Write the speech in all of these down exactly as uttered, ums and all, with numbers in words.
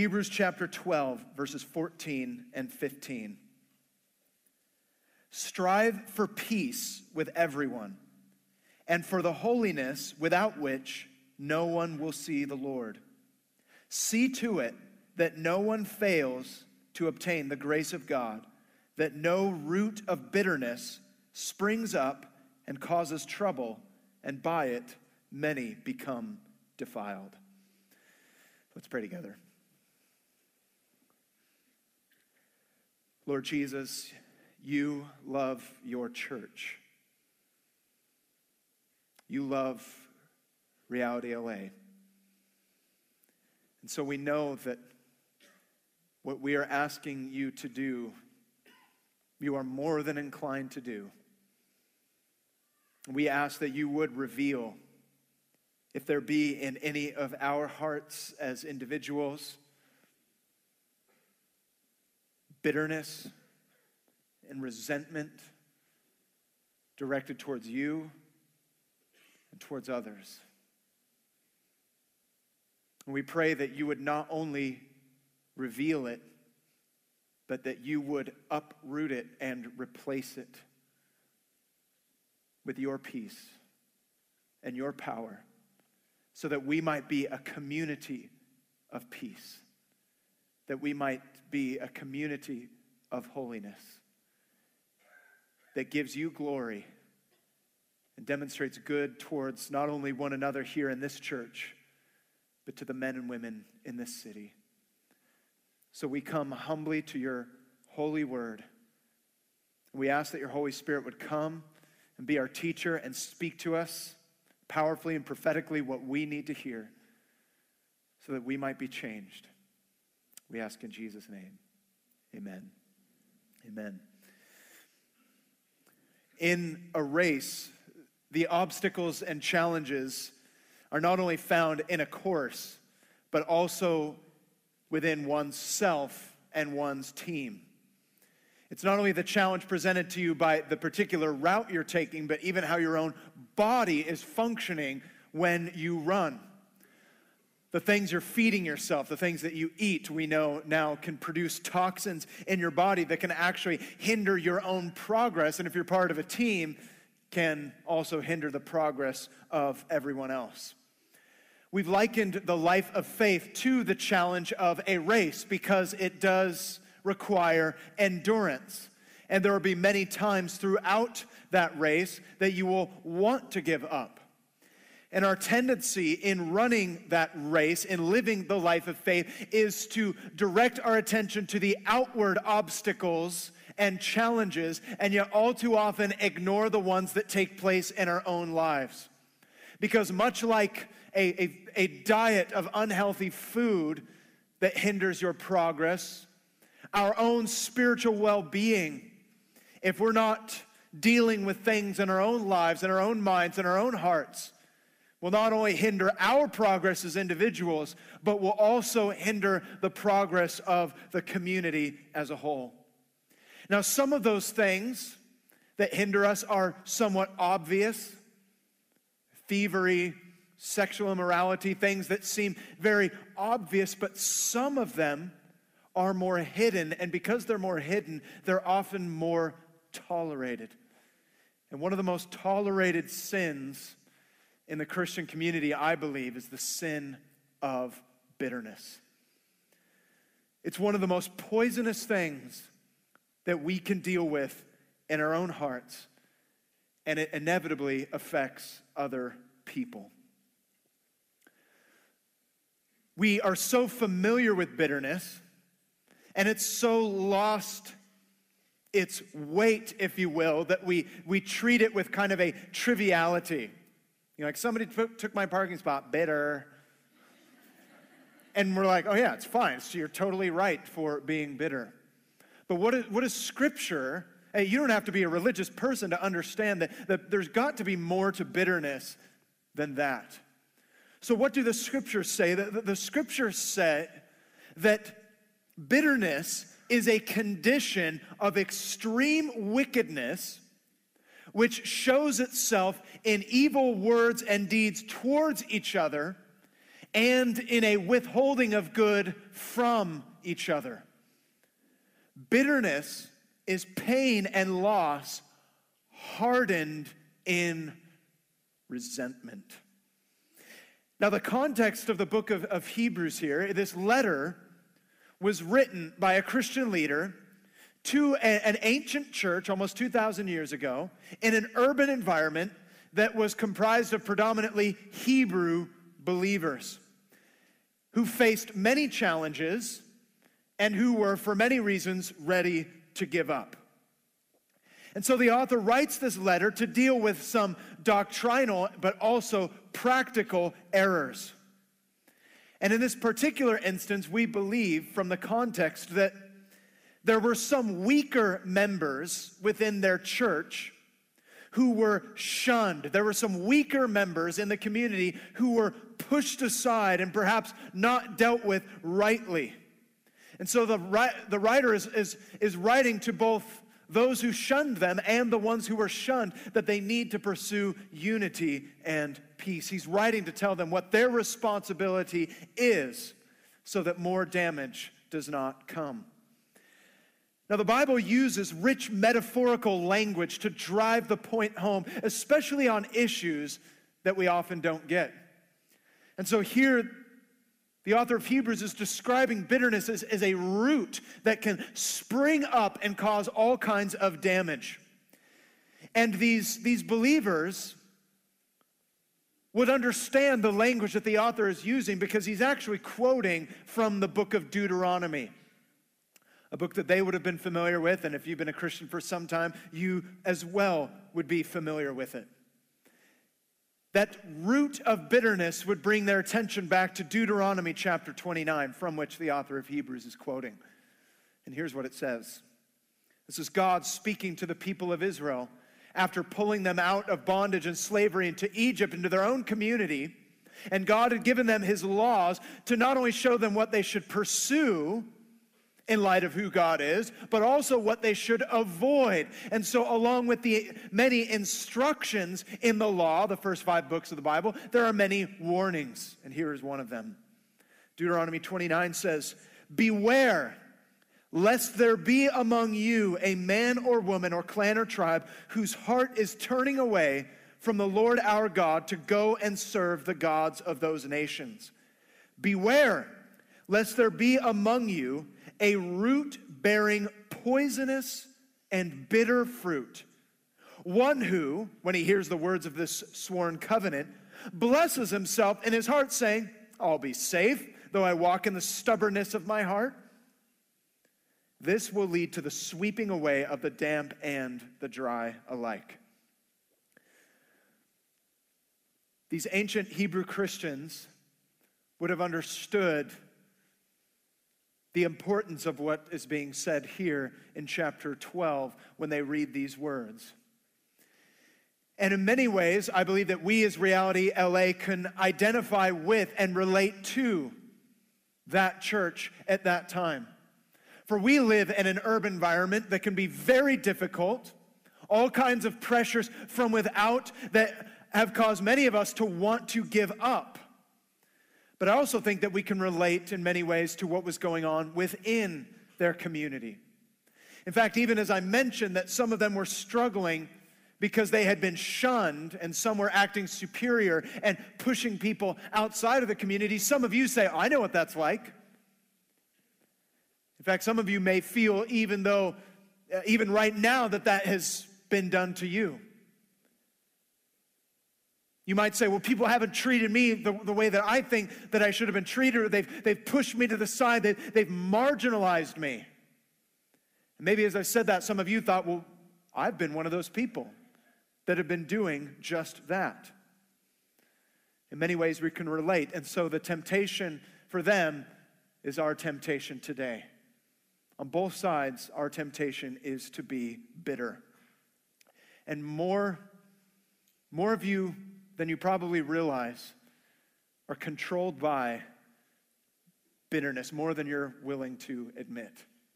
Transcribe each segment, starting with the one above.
Hebrews chapter twelve, verses fourteen and fifteen. Strive for peace with everyone, and for the holiness without which no one will see the Lord. See to it that no one fails to obtain the grace of God, that no root of bitterness springs up and causes trouble, and by it many become defiled. Let's pray together. Lord Jesus, you love your church. You love Reality L A. And so we know that what we are asking you to do, you are more than inclined to do. We ask that you would reveal, if there be in any of our hearts as individuals, bitterness and resentment directed towards you and towards others. And we pray that you would not only reveal it, but that you would uproot it and replace it with your peace and your power, so that we might be a community of peace, that we might be a community of holiness that gives you glory and demonstrates good towards not only one another here in this church, but to the men and women in this city. So we come humbly to your holy word. We ask that your Holy Spirit would come and be our teacher and speak to us powerfully and prophetically what we need to hear so that we might be changed. We ask in Jesus' name. Amen. Amen. In a race, the obstacles and challenges are not only found in a course, but also within one's self and one's team. It's not only the challenge presented to you by the particular route you're taking, but even how your own body is functioning when you run. The things you're feeding yourself, the things that you eat, we know now can produce toxins in your body that can actually hinder your own progress. And if you're part of a team, can also hinder the progress of everyone else. We've likened the life of faith to the challenge of a race because it does require endurance. And there will be many times throughout that race that you will want to give up. And our tendency in running that race, in living the life of faith, is to direct our attention to the outward obstacles and challenges, and yet all too often ignore the ones that take place in our own lives. Because much like a, a, a diet of unhealthy food that hinders your progress, our own spiritual well-being, if we're not dealing with things in our own lives, in our own minds, in our own hearts, will not only hinder our progress as individuals, but will also hinder the progress of the community as a whole. Now, some of those things that hinder us are somewhat obvious. Thievery, sexual immorality, things that seem very obvious, but some of them are more hidden, and because they're more hidden, they're often more tolerated. And one of the most tolerated sins in the Christian community, I believe, is the sin of bitterness. It's one of the most poisonous things that we can deal with in our own hearts, and it inevitably affects other people. We are so familiar with bitterness, and it's so lost its weight, if you will, that we, we treat it with kind of a triviality. You know, like somebody t- took my parking spot, bitter. And we're like, oh yeah, it's fine. So you're totally right for being bitter. But what is, what is Scripture? Hey, you don't have to be a religious person to understand that, that there's got to be more to bitterness than that. So what do the Scriptures say? The, the, the Scriptures say that bitterness is a condition of extreme wickedness which shows itself in evil words and deeds towards each other and in a withholding of good from each other. Bitterness is pain and loss hardened in resentment. Now, the context of the book of, of Hebrews here, this letter was written by a Christian leader to a, an ancient church almost two thousand years ago in an urban environment that was comprised of predominantly Hebrew believers who faced many challenges and who were, for many reasons, ready to give up. And so the author writes this letter to deal with some doctrinal but also practical errors. And in this particular instance, we believe from the context that there were some weaker members within their church who were shunned. There were some weaker members in the community who were pushed aside and perhaps not dealt with rightly. And so the, the writer is, is, is writing to both those who shunned them and the ones who were shunned that they need to pursue unity and peace. He's writing to tell them what their responsibility is so that more damage does not come. Now, the Bible uses rich metaphorical language to drive the point home, especially on issues that we often don't get. And so here, the author of Hebrews is describing bitterness as, as a root that can spring up and cause all kinds of damage. And these, these believers would understand the language that the author is using because he's actually quoting from the book of Deuteronomy, a book that they would have been familiar with, and if you've been a Christian for some time, you as well would be familiar with it. That root of bitterness would bring their attention back to Deuteronomy chapter twenty-nine, from which the author of Hebrews is quoting. And here's what it says. This is God speaking to the people of Israel after pulling them out of bondage and slavery into Egypt, into their own community. And God had given them his laws to not only show them what they should pursue in light of who God is, but also what they should avoid. And so along with the many instructions in the law, the first five books of the Bible, there are many warnings. And here is one of them. Deuteronomy twenty-nine says, "Beware, lest there be among you a man or woman or clan or tribe whose heart is turning away from the Lord our God to go and serve the gods of those nations. Beware, lest there be among you a root bearing poisonous and bitter fruit, one who, when he hears the words of this sworn covenant, blesses himself in his heart, saying, I'll be safe, though I walk in the stubbornness of my heart. This will lead to the sweeping away of the damp and the dry alike." These ancient Hebrew Christians would have understood the importance of what is being said here in chapter twelve when they read these words. And in many ways, I believe that we as Reality L A can identify with and relate to that church at that time. For we live in an urban environment that can be very difficult, all kinds of pressures from without that have caused many of us to want to give up. But I also think that we can relate in many ways to what was going on within their community. In fact, even as I mentioned that some of them were struggling because they had been shunned and some were acting superior and pushing people outside of the community, some of you say, I know what that's like. In fact, some of you may feel even though, uh, even right now that that has been done to you. You might say, well, people haven't treated me the, the way that I think that I should have been treated, or they've, they've pushed me to the side, they, they've marginalized me. And maybe as I said that, some of you thought, well, I've been one of those people that have been doing just that. In many ways, we can relate. And so the temptation for them is our temptation today. On both sides, our temptation is to be bitter. And more, more of you than you probably realize are controlled by bitterness more than you're willing to admit.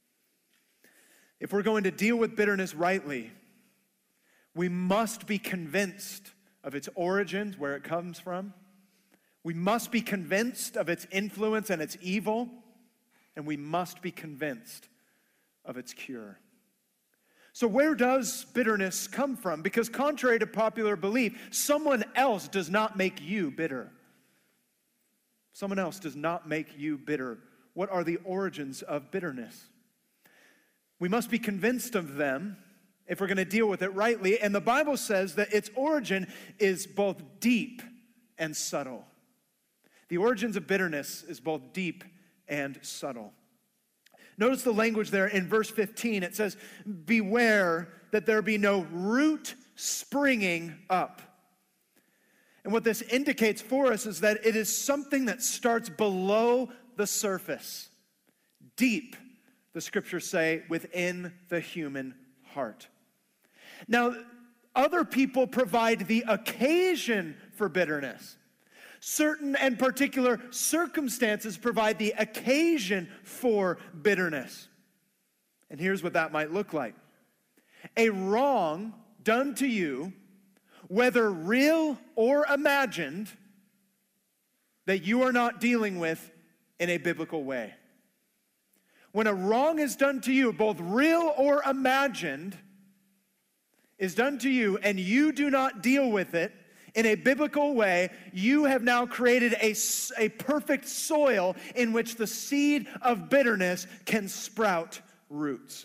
If we're going to deal with bitterness rightly, we must be convinced of its origins, where it comes from. We must be convinced of its influence and its evil, and we must be convinced of its cure. So where does bitterness come from? Because contrary to popular belief, someone else does not make you bitter. Someone else does not make you bitter. What are the origins of bitterness? We must be convinced of them if we're going to deal with it rightly. And the Bible says that its origin is both deep and subtle. The origins of bitterness is both deep and subtle. Notice the language there in verse fifteen. It says, beware that there be no root springing up. And what this indicates for us is that it is something that starts below the surface, deep, the scriptures say, within the human heart. Now, other people provide the occasion for bitterness. Certain and particular circumstances provide the occasion for bitterness. And here's what that might look like. A wrong done to you, whether real or imagined, that you are not dealing with in a biblical way. When a wrong is done to you, both real or imagined, is done to you, and you do not deal with it in a biblical way, you have now created a, a perfect soil in which the seed of bitterness can sprout roots.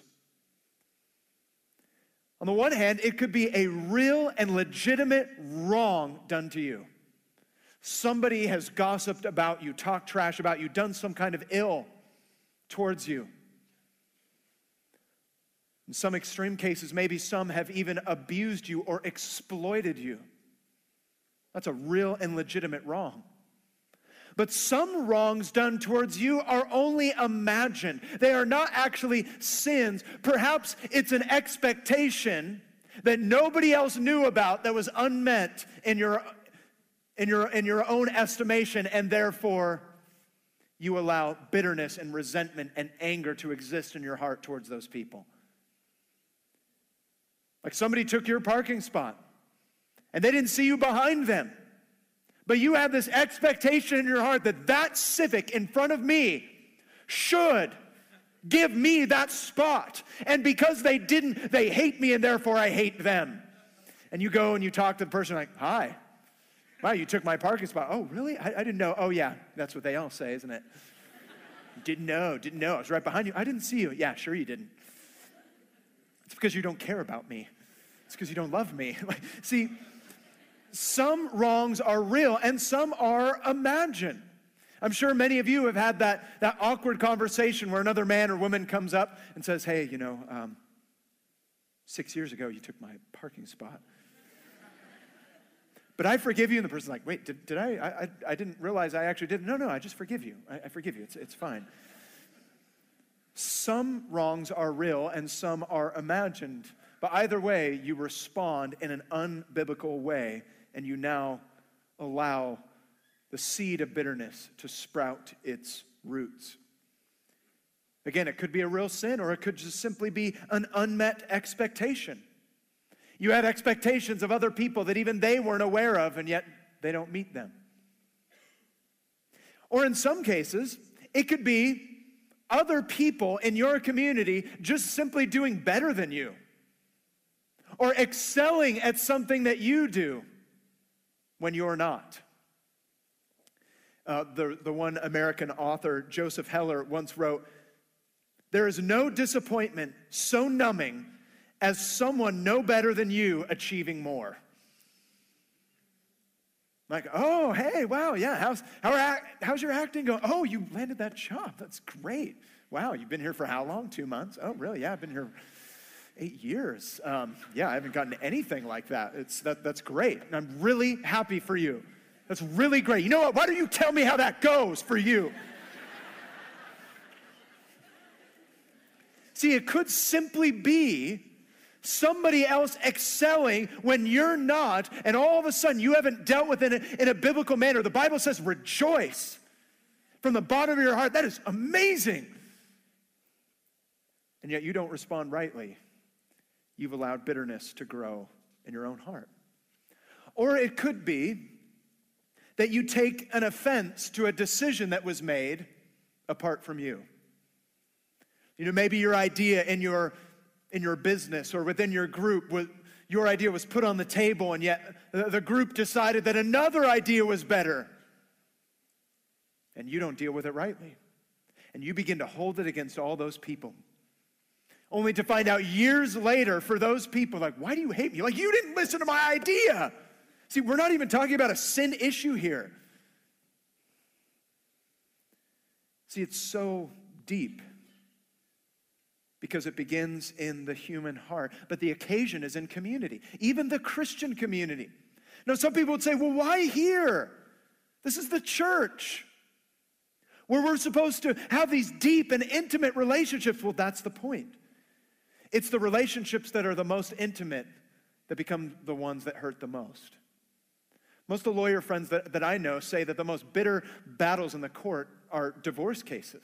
On the one hand, it could be a real and legitimate wrong done to you. Somebody has gossiped about you, talked trash about you, done some kind of ill towards you. In some extreme cases, maybe some have even abused you or exploited you. That's a real and legitimate wrong. But some wrongs done towards you are only imagined. They are not actually sins. Perhaps it's an expectation that nobody else knew about that was unmet in your, in your, in your own estimation, and therefore you allow bitterness and resentment and anger to exist in your heart towards those people. Like somebody took your parking spot, and they didn't see you behind them. But you have this expectation in your heart that that Civic in front of me should give me that spot. And because they didn't, they hate me, and therefore I hate them. And you go and you talk to the person like, hi. Wow, you took my parking spot. Oh, really? I, I didn't know. Oh, yeah, that's what they all say, isn't it? Didn't know, didn't know. I was right behind you. I didn't see you. Yeah, sure you didn't. It's because you don't care about me. It's because you don't love me. See, some wrongs are real and some are imagined. I'm sure many of you have had that, that awkward conversation where another man or woman comes up and says, hey, you know, um, six years ago you took my parking spot. But I forgive you. And the person's like, wait, did, did I, I? I didn't realize I actually did. No, no, I just forgive you. I, I forgive you. It's, it's fine. Some wrongs are real and some are imagined. But either way, you respond in an unbiblical way, and you now allow the seed of bitterness to sprout its roots. Again, it could be a real sin, or it could just simply be an unmet expectation. You had expectations of other people that even they weren't aware of, and yet they don't meet them. Or in some cases, it could be other people in your community just simply doing better than you, or excelling at something that you do when you're not. Uh, the, the one American author, Joseph Heller, once wrote, "There is no disappointment so numbing as someone no better than you achieving more." Like, oh, hey, wow, yeah, how's, how are, how's your acting going? Oh, you landed that job. That's great. Wow, you've been here for how long? Two months? Oh, really? Yeah, I've been here eight years. Um, yeah, I haven't gotten anything like that. It's that, that's great. And I'm really happy for you. That's really great. You know what? Why don't you tell me how that goes for you? See, it could simply be somebody else excelling when you're not, and all of a sudden you haven't dealt with it in a, in a biblical manner. The Bible says rejoice from the bottom of your heart. That is amazing. And yet you don't respond rightly. You've allowed bitterness to grow in your own heart. Or it could be that you take an offense to a decision that was made apart from you. You know, maybe your idea in your in your business or within your group, was, your idea was put on the table, and yet the group decided that another idea was better. And you don't deal with it rightly. And you begin to hold it against all those people. Only to find out years later for those people, like, why do you hate me? Like, you didn't listen to my idea. See, we're not even talking about a sin issue here. See, it's so deep because it begins in the human heart. But the occasion is in community, even the Christian community. Now, some people would say, well, why here? This is the church, where we're supposed to have these deep and intimate relationships. Well, that's the point. It's the relationships that are the most intimate that become the ones that hurt the most. Most of the lawyer friends that, that I know say that the most bitter battles in the court are divorce cases.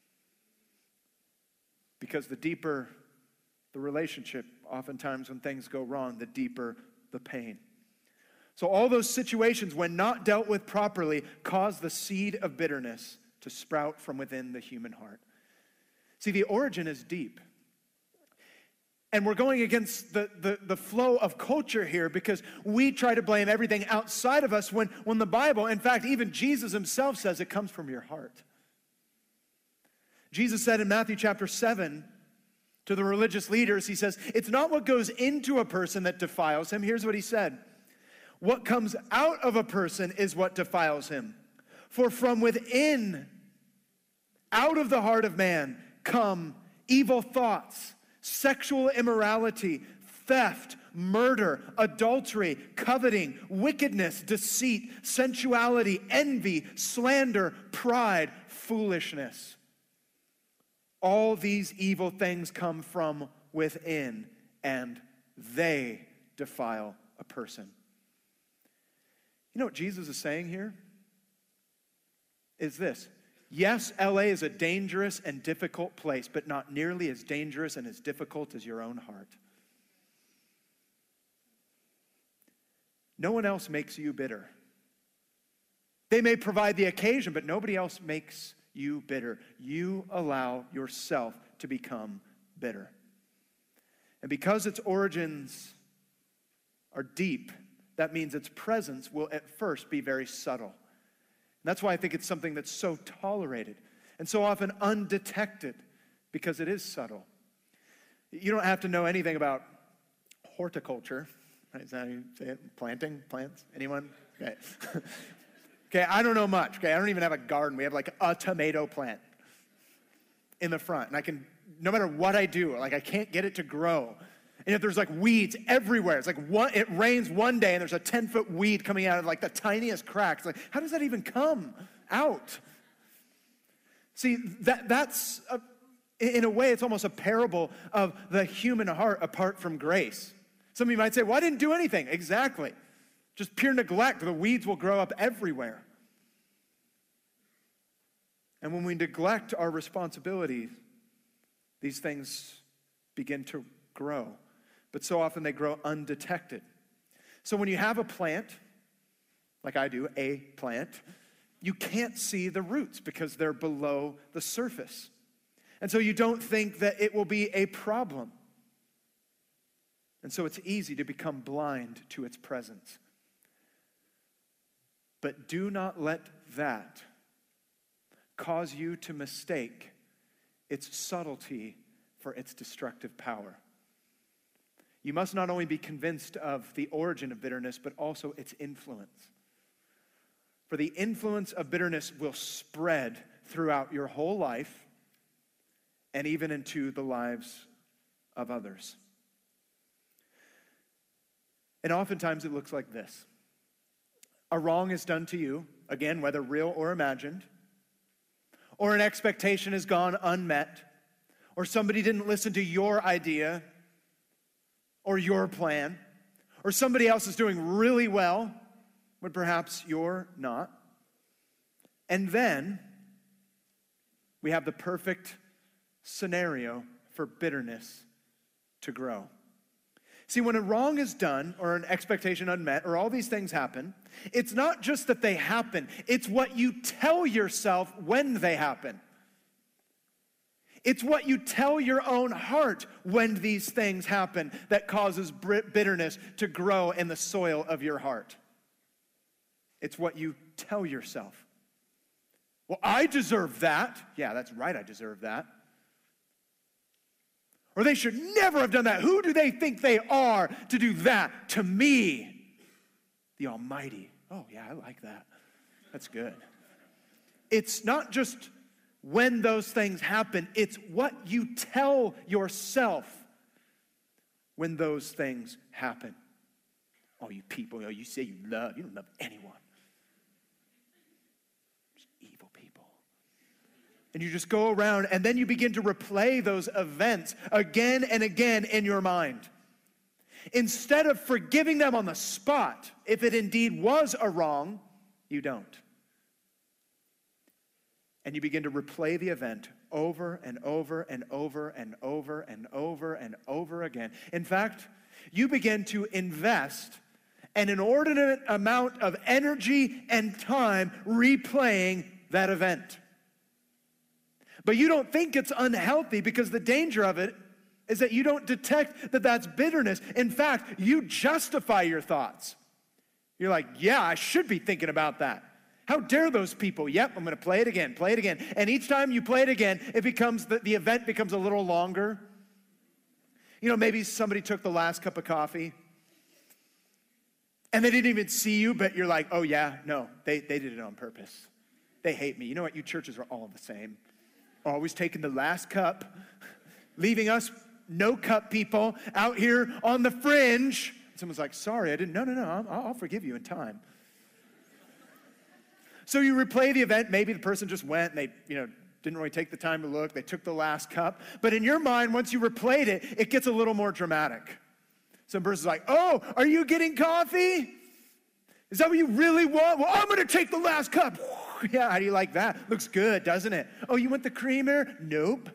Because the deeper the relationship, oftentimes when things go wrong, the deeper the pain. So all those situations, when not dealt with properly, cause the seed of bitterness to sprout from within the human heart. See, the origin is deep. And we're going against the, the, the flow of culture here because we try to blame everything outside of us when, when the Bible, in fact, even Jesus himself says it comes from your heart. Jesus said in Matthew chapter seven to the religious leaders, he says, it's not what goes into a person that defiles him. Here's what he said. What comes out of a person is what defiles him. For from within, out of the heart of man, come evil thoughts, sexual immorality, theft, murder, adultery, coveting, wickedness, deceit, sensuality, envy, slander, pride, foolishness. All these evil things come from within, and they defile a person. You know what Jesus is saying here? Is this. Yes, L A is a dangerous and difficult place, but not nearly as dangerous and as difficult as your own heart. No one else makes you bitter. They may provide the occasion, but nobody else makes you bitter. You allow yourself to become bitter. And because its origins are deep, that means its presence will at first be very subtle. And that's why I think it's something that's so tolerated and so often undetected, because it is subtle. You don't have to know anything about horticulture. Right? Is that how you say it? Planting plants? Anyone? Okay. Okay, I don't know much. Okay, I don't even have a garden. We have like a tomato plant in the front. And I can, no matter what I do, like I can't get it to grow. And if there's like weeds everywhere, it's like one, it rains one day and there's a ten-foot weed coming out of like the tiniest cracks. Like, how does that even come out? See, that that's, a, in a way, it's almost a parable of the human heart apart from grace. Some of you might say, well, I didn't do anything. Exactly. Just pure neglect, the weeds will grow up everywhere. And when we neglect our responsibilities, these things begin to grow. But so often they grow undetected. So when you have a plant, like I do, a plant, you can't see the roots because they're below the surface. And so you don't think that it will be a problem. And so it's easy to become blind to its presence. But do not let that cause you to mistake its subtlety for its destructive power. You must not only be convinced of the origin of bitterness, but also its influence. For the influence of bitterness will spread throughout your whole life and even into the lives of others. And oftentimes it looks like this. A wrong is done to you, again, whether real or imagined, or an expectation has gone unmet, or somebody didn't listen to your idea or your plan, or somebody else is doing really well when perhaps you're not. And then we have the perfect scenario for bitterness to grow. See, when a wrong is done or an expectation unmet or all these things happen, it's not just that they happen, it's what you tell yourself when they happen. It's what you tell your own heart when these things happen that causes bitterness to grow in the soil of your heart. It's what you tell yourself. Well, I deserve that. Yeah, that's right, I deserve that. Or they should never have done that. Who do they think they are to do that to me, the Almighty? Oh, yeah, I like that. That's good. It's not just when those things happen, it's what you tell yourself when those things happen. Oh, you people, you say you love, you don't love anyone. Just evil people. And you just go around and then you begin to replay those events again and again in your mind. Instead of forgiving them on the spot, if it indeed was a wrong, you don't. And you begin to replay the event over and over and over and over and over and over again. In fact, you begin to invest an inordinate amount of energy and time replaying that event. But you don't think it's unhealthy because the danger of it is that you don't detect that that's bitterness. In fact, you justify your thoughts. You're like, yeah, I should be thinking about that. How dare those people? Yep, I'm going to play it again, play it again. And each time you play it again, it becomes, the, the event becomes a little longer. You know, maybe somebody took the last cup of coffee and they didn't even see you, but you're like, oh yeah, no, they, they did it on purpose. They hate me. You know what? You churches are all the same. Always taking the last cup, leaving us no cup people out here on the fringe. Someone's like, sorry, I didn't, no, no, no, I'll, I'll forgive you in time. So you replay the event. Maybe the person just went and they, you know, didn't really take the time to look. They took the last cup. But in your mind, once you replayed it, it gets a little more dramatic. Some person's like, oh, are you getting coffee? Is that what you really want? Well, I'm going to take the last cup. Yeah, how do you like that? Looks good, doesn't it? Oh, you want the creamer? Nope.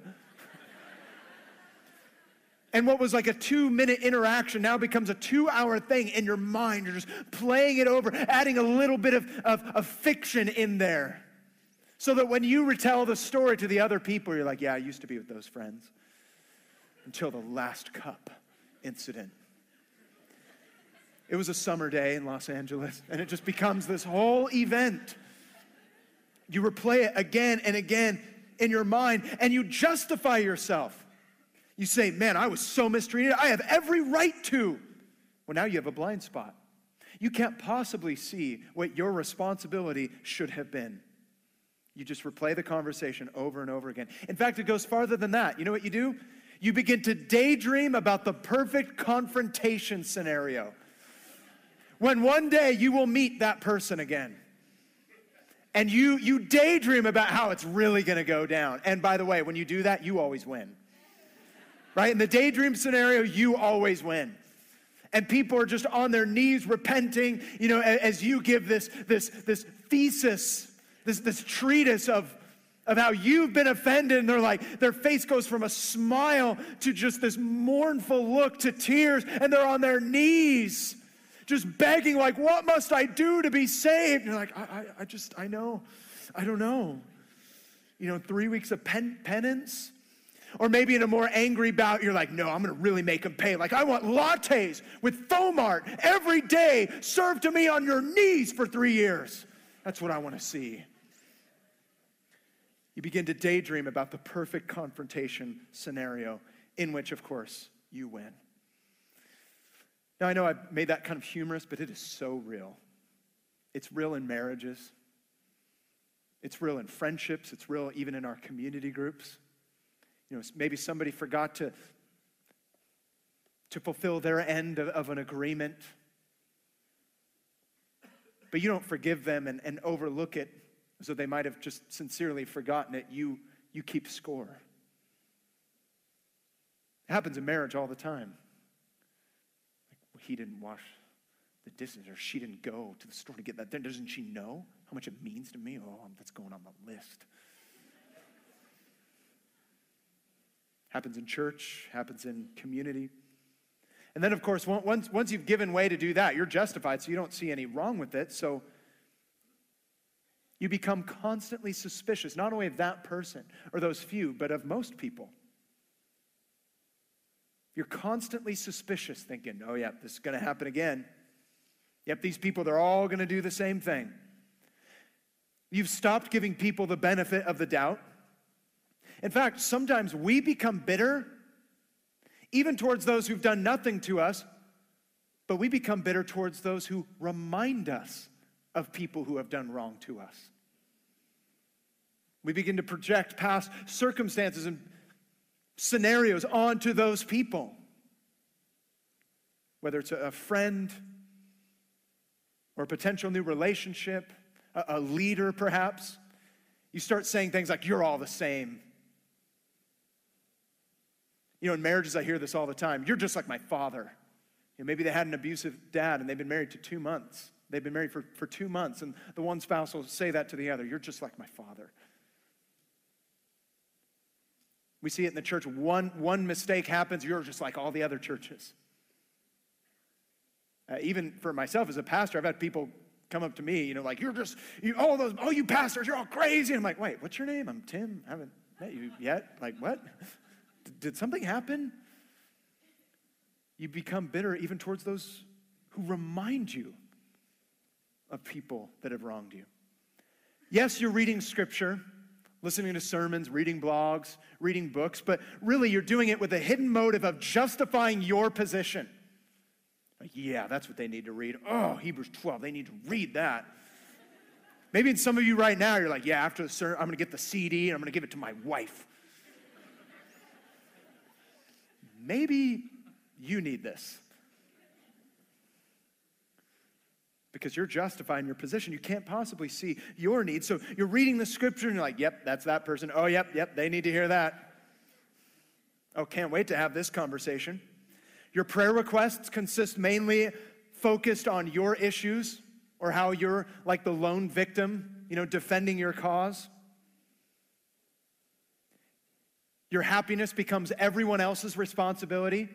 And what was like a two-minute interaction now becomes a two-hour thing in your mind. You're just playing it over, adding a little bit of, of, of fiction in there. So that when you retell the story to the other people, you're like, yeah, I used to be with those friends. Until the last cup incident. It was a summer day in Los Angeles, and it just becomes this whole event. You replay it again and again in your mind, and you justify yourself. You say, man, I was so mistreated. I have every right to. Well, now you have a blind spot. You can't possibly see what your responsibility should have been. You just replay the conversation over and over again. In fact, it goes farther than that. You know what you do? You begin to daydream about the perfect confrontation scenario. When one day you will meet that person again. And you, you daydream about how it's really going to go down. And by the way, when you do that, you always win. Right? In the daydream scenario, you always win. And people are just on their knees repenting, you know, as you give this, this, this thesis, this, this treatise of, of how you've been offended. And they're like, their face goes from a smile to just this mournful look to tears. And they're on their knees, just begging, like, what must I do to be saved? And you're like, I, I, I just, I know, I don't know. You know, three weeks of pen, penance. Or maybe in a more angry bout, you're like, no, I'm going to really make them pay. Like, I want lattes with foam art every day served to me on your knees for three years. That's what I want to see. You begin to daydream about the perfect confrontation scenario in which, of course, you win. Now, I know I've made that kind of humorous, but it is so real. It's real in marriages. It's real in friendships. It's real even in our community groups. You know, maybe somebody forgot to, to fulfill their end of, of an agreement. But you don't forgive them and, and overlook it as though they might have just sincerely forgotten it. You, you keep score. It happens in marriage all the time. Like, well, he didn't wash the dishes, or she didn't go to the store to get that. Doesn't she know how much it means to me? Oh, that's going on the list. Happens in church, happens in community. And then, of course, once, once you've given way to do that, you're justified, so you don't see any wrong with it. So you become constantly suspicious, not only of that person or those few, but of most people. You're constantly suspicious, thinking, oh, yeah, this is going to happen again. Yep, these people, they're all going to do the same thing. You've stopped giving people the benefit of the doubt. In fact, sometimes we become bitter even towards those who've done nothing to us, but we become bitter towards those who remind us of people who have done wrong to us. We begin to project past circumstances and scenarios onto those people. Whether it's a friend or a potential new relationship, a, a leader perhaps, you start saying things like, you're all the same. You know, in marriages, I hear this all the time. You're just like my father. You know, maybe they had an abusive dad and they've been married to two months. They've been married for, for two months, and the one spouse will say that to the other. You're just like my father. We see it in the church. One, one mistake happens, you're just like all the other churches. Uh, even for myself as a pastor, I've had people come up to me, you know, like, you're just, you, all those, oh, you pastors, you're all crazy. And I'm like, wait, what's your name? I'm Tim. I haven't met you yet. Like, what? Did something happen? You become bitter even towards those who remind you of people that have wronged you. Yes, you're reading scripture, listening to sermons, reading blogs, reading books, but really you're doing it with a hidden motive of justifying your position. Like, yeah, that's what they need to read. Oh, Hebrews twelve, they need to read that. Maybe in some of you right now, you're like, yeah, after the sermon, I'm going to get the C D and I'm going to give it to my wife. Maybe you need this. Because you're justifying your position. You can't possibly see your needs. So you're reading the scripture and you're like, yep, that's that person. Oh, yep, yep, they need to hear that. Oh, can't wait to have this conversation. Your prayer requests consist mainly focused on your issues or how you're like the lone victim, you know, defending your cause. Your happiness becomes everyone else's responsibility.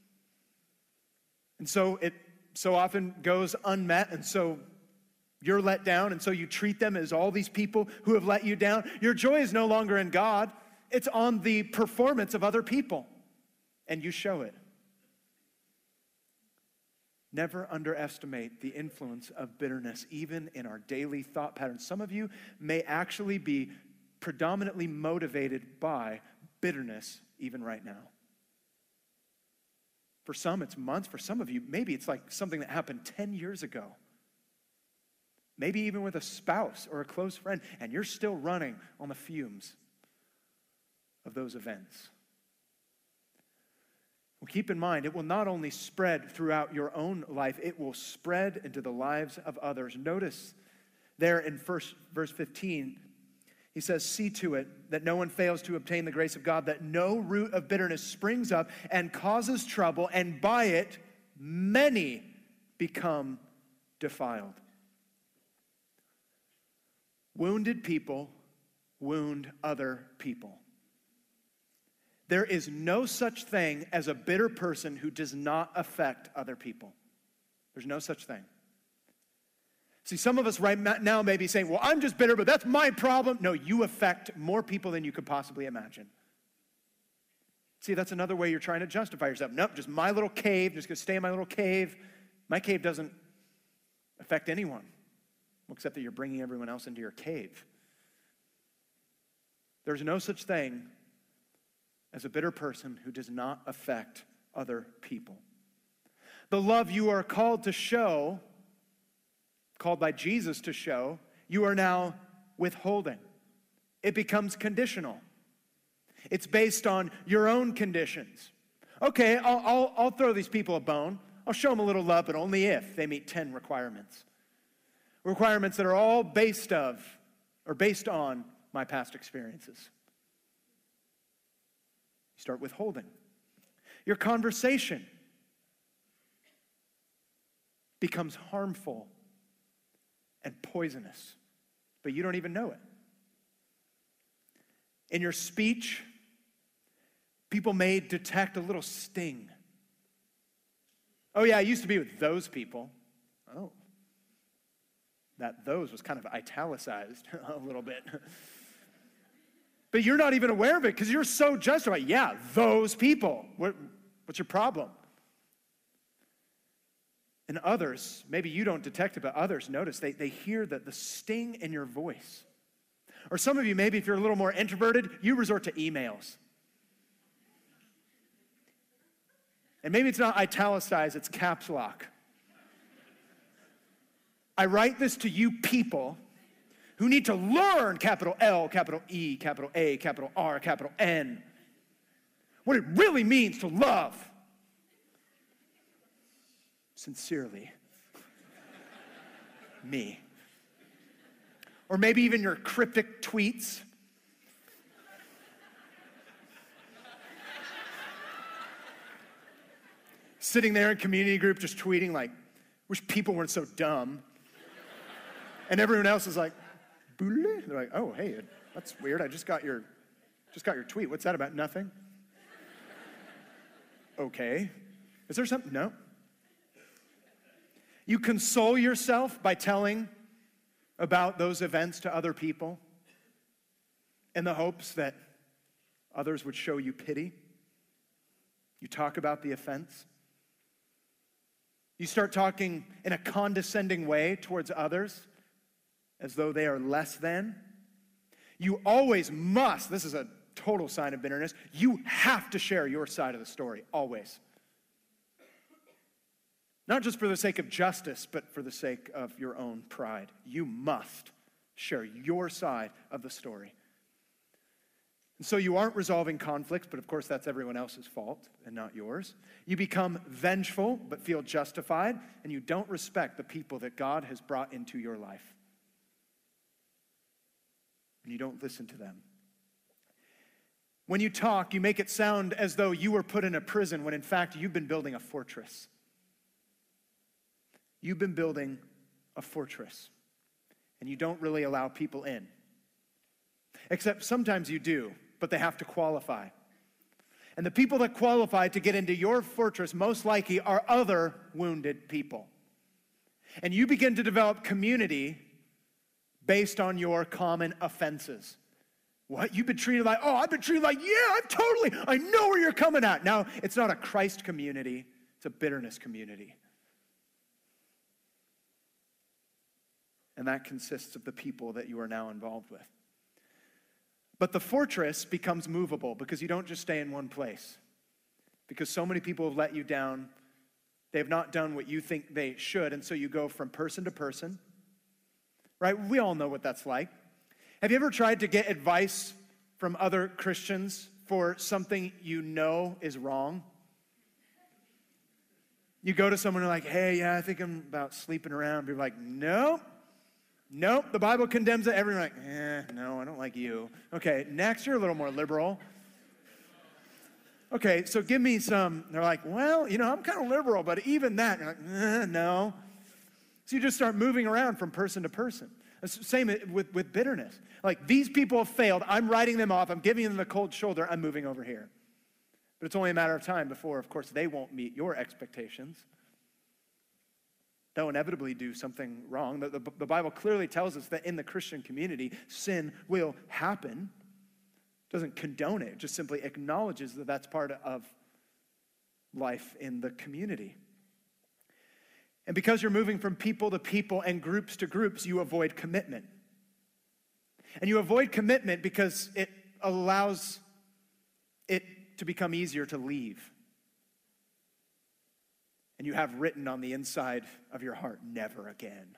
And so it so often goes unmet, and so you're let down, and so you treat them as all these people who have let you down. Your joy is no longer in God. It's on the performance of other people, and you show it. Never underestimate the influence of bitterness, even in our daily thought patterns. Some of you may actually be predominantly motivated by bitterness even right now. For some, it's months. For some of you, maybe it's like something that happened ten years ago. Maybe even with a spouse or a close friend, and you're still running on the fumes of those events. Well, keep in mind, it will not only spread throughout your own life, it will spread into the lives of others. Notice there in first, verse fifteen, he says, see to it that no one fails to obtain the grace of God, that no root of bitterness springs up and causes trouble, and by it many become defiled. Wounded people wound other people. There is no such thing as a bitter person who does not affect other people. There's no such thing. See, some of us right now may be saying, well, I'm just bitter, but that's my problem. No, you affect more people than you could possibly imagine. See, that's another way you're trying to justify yourself. Nope, just my little cave, just going to stay in my little cave. My cave doesn't affect anyone, except that you're bringing everyone else into your cave. There's no such thing as a bitter person who does not affect other people. The love you are called to show, called by Jesus to show, you are now withholding. It becomes conditional. It's based on your own conditions. Okay, I'll, I'll, I'll throw these people a bone. I'll show them a little love, but only if they meet ten requirements. Requirements that are all based of, or based on my past experiences. You start withholding. Your conversation becomes harmful and poisonous, but you don't even know it. In your speech, people may detect a little sting, Oh yeah, I used to be with those people. Oh. That those was kind of italicized a little bit. But you're not even aware of it because you're so justified. Yeah, those people. What, what's your problem? And others, maybe you don't detect it, but others notice. They, they hear the, the sting in your voice. Or some of you, maybe if you're a little more introverted, you resort to emails. And maybe it's not italicized, it's caps lock. I write this to you people who need to learn capital L, capital E, capital A, capital R, capital N, what it really means to love. Sincerely, me. Or maybe even your cryptic tweets. Sitting there in community group just tweeting like, wish people weren't so dumb. And everyone else is like, boodle. They're like, oh, hey, that's weird. I just got your, just got your tweet. What's that about? Nothing? Okay. Is there something? No. You console yourself by telling about those events to other people in the hopes that others would show you pity. You talk about the offense. You start talking in a condescending way towards others as though they are less than. You always must, this is a total sign of bitterness, you have to share your side of the story, always. Not just for the sake of justice, but for the sake of your own pride. You must share your side of the story. And so you aren't resolving conflicts, but of course that's everyone else's fault and not yours. You become vengeful, but feel justified, and you don't respect the people that God has brought into your life. And you don't listen to them. When you talk, you make it sound as though you were put in a prison when in fact you've been building a fortress. You've been building a fortress, and you don't really allow people in. Except sometimes you do, but they have to qualify. And the people that qualify to get into your fortress most likely are other wounded people. And you begin to develop community based on your common offenses. What? You've been treated like, oh, I've been treated like, yeah, I'm totally, I know where you're coming at. Now, it's not a Christ community, it's a bitterness community. And that consists of the people that you are now involved with. But the fortress becomes movable because you don't just stay in one place. Because so many people have let you down. They have not done what you think they should. And so you go from person to person. Right? We all know what that's like. Have you ever tried to get advice from other Christians for something you know is wrong? You go to someone and you're like, hey, yeah, I think I'm about sleeping around. People are like, nope. Nope, the Bible condemns it. Everyone's like, eh, no, I don't like you. Okay, next, you're a little more liberal. Okay, so give me some. They're like, well, you know, I'm kind of liberal, but even that, you're like, eh, no. So you just start moving around from person to person. Same with, with bitterness. Like, these people have failed. I'm writing them off. I'm giving them the cold shoulder. I'm moving over here. But it's only a matter of time before, of course, they won't meet your expectations. They'll inevitably do something wrong. The, the, the Bible clearly tells us that in the Christian community, sin will happen. It doesn't condone it. It just simply acknowledges that that's part of life in the community. And because you're moving from people to people and groups to groups, you avoid commitment. And you avoid commitment because it allows it to become easier to leave. And you have written on the inside of your heart, never again.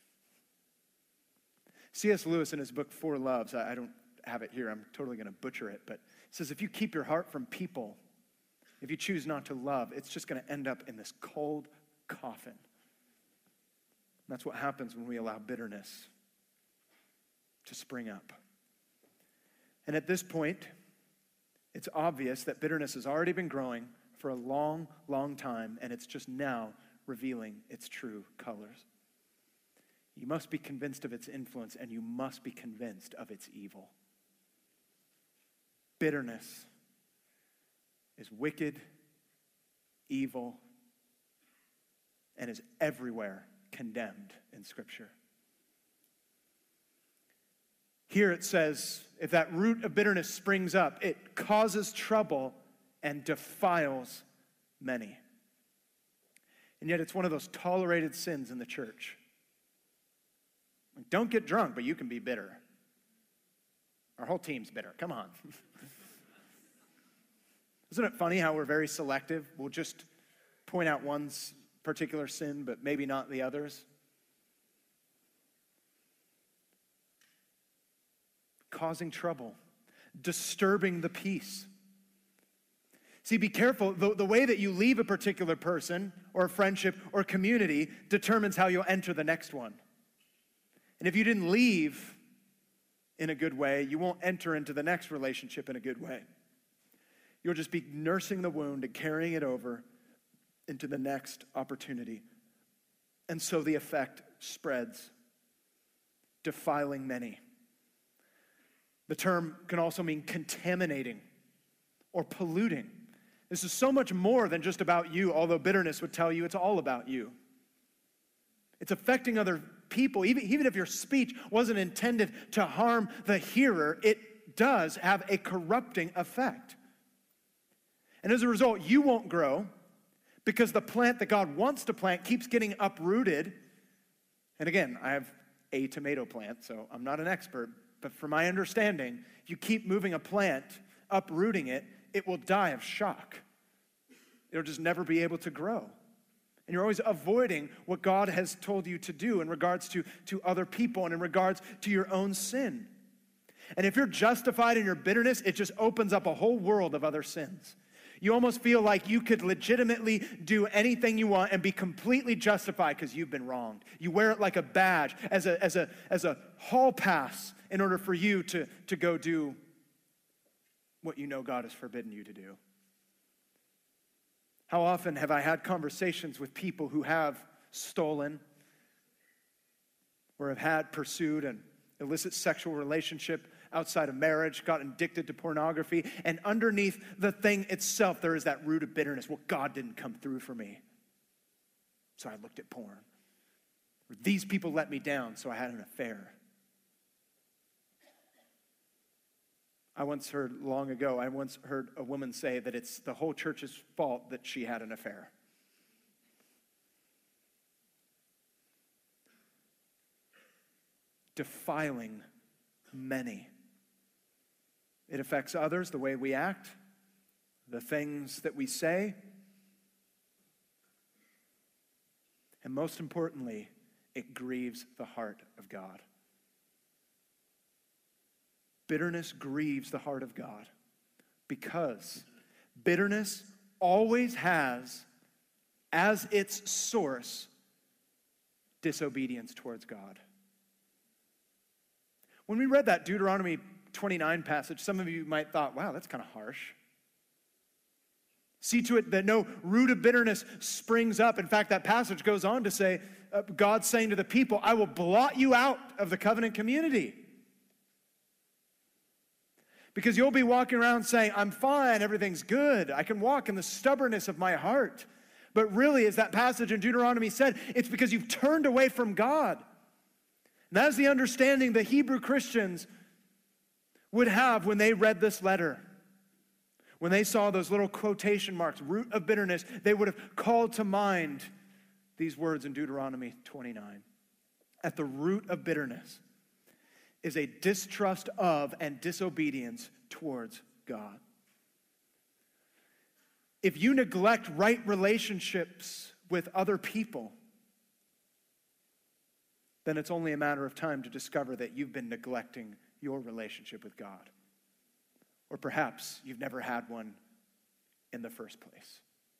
C S Lewis in his book, Four Loves, I don't have it here, I'm totally going to butcher it, but it says if you keep your heart from people, if you choose not to love, it's just going to end up in this cold coffin. And that's what happens when we allow bitterness to spring up. And at this point, it's obvious that bitterness has already been growing for a long, long time, and it's just now revealing its true colors. You must be convinced of its influence, and you must be convinced of its evil. Bitterness is wicked, evil, and is everywhere condemned in Scripture. Here it says, if that root of bitterness springs up, it causes trouble and defiles many. And yet it's one of those tolerated sins in the church. Like, don't get drunk, but you can be bitter. Our whole team's bitter. Come on. Isn't it funny how we're very selective? We'll just point out one particular sin, but maybe not the others. Causing trouble, disturbing the peace. See, be careful. The, the way that you leave a particular person or a friendship or community determines how you'll enter the next one. And if you didn't leave in a good way, you won't enter into the next relationship in a good way. You'll just be nursing the wound and carrying it over into the next opportunity. And so the effect spreads, defiling many. The term can also mean contaminating or polluting. This is so much more than just about you, although bitterness would tell you it's all about you. It's affecting other people. Even, even if your speech wasn't intended to harm the hearer, it does have a corrupting effect. And as a result, you won't grow because the plant that God wants to plant keeps getting uprooted. And again, I have a tomato plant, so I'm not an expert, but from my understanding, if you keep moving a plant, uprooting it, it will die of shock. It'll just never be able to grow. And you're always avoiding what God has told you to do in regards to, to other people and in regards to your own sin. And if you're justified in your bitterness, it just opens up a whole world of other sins. You almost feel like you could legitimately do anything you want and be completely justified because you've been wronged. You wear it like a badge, as a, as a, as a hall pass in order for you to, to go do what you know God has forbidden you to do. How often have I had conversations with people who have stolen or have had pursued an illicit sexual relationship outside of marriage, gotten addicted to pornography, and underneath the thing itself, there is that root of bitterness. Well, God didn't come through for me, so I looked at porn. Or these people let me down, so I had an affair. I once heard, long ago, I once heard a woman say that it's the whole church's fault that she had an affair. Defiling many. It affects others, the way we act, the things that we say, and most importantly, it grieves the heart of God. Bitterness grieves the heart of God because bitterness always has as its source disobedience towards God. When we read that Deuteronomy twenty-nine passage, some of you might thought, wow, that's kind of harsh. See to it that no root of bitterness springs up. In fact, that passage goes on to say, uh, God's saying to the people, I will blot you out of the covenant community. Because you'll be walking around saying, I'm fine, everything's good. I can walk in the stubbornness of my heart. But really, as that passage in Deuteronomy said, it's because you've turned away from God. And that is the understanding the Hebrew Christians would have when they read this letter. When they saw those little quotation marks, root of bitterness, they would have called to mind these words in Deuteronomy twenty-nine. At the root of bitterness is a distrust of and disobedience towards God. If you neglect right relationships with other people, then it's only a matter of time to discover that you've been neglecting your relationship with God. Or perhaps you've never had one in the first place.